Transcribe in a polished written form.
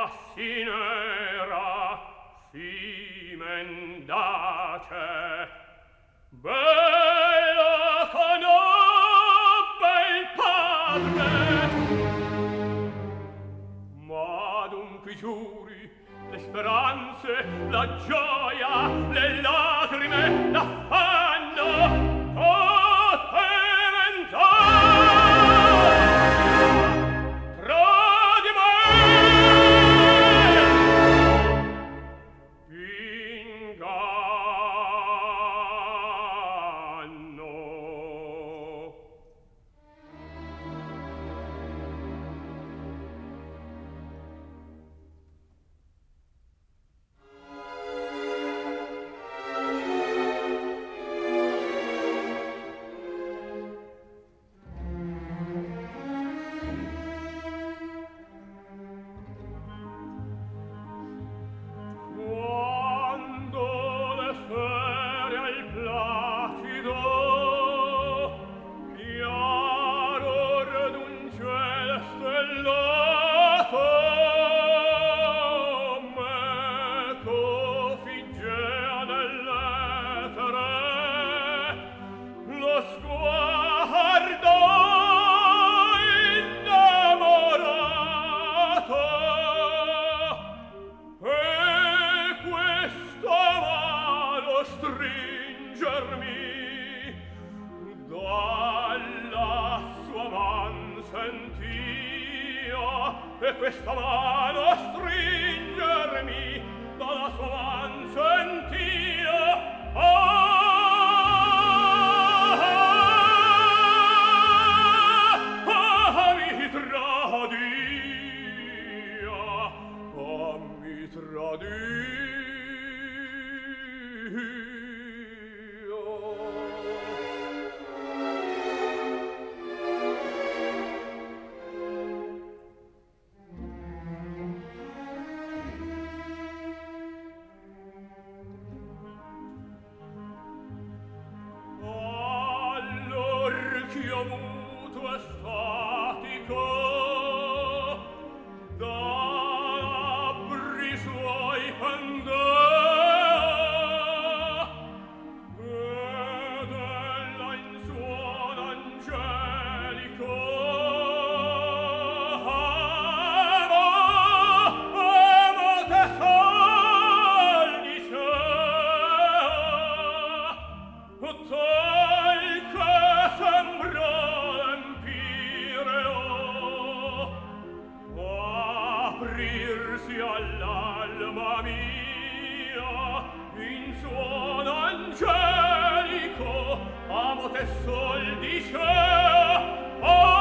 sì nera, sì mendace, bella conobbe il padre. Ma dunque i giuri, le speranze, la gioia, le lacrime, l'affanno, tutte mentai tra di me inganno. Quando le sere al placido chiaror d'un cielo stellato meco figgea nell'etere, lo sguardo innamorato, e questa mano stringermi dalla sua man sentia, e questa mano stringermi dalla sua man sentia. Mi tradia, mi tradia. All'orchio muto e statico da labbri suoi pendea, ed ella in suono angelico amo te sol dicea, tal che sembra l'empireo aprirsi all'alma mia in suono angelico. Amo te sol dicea,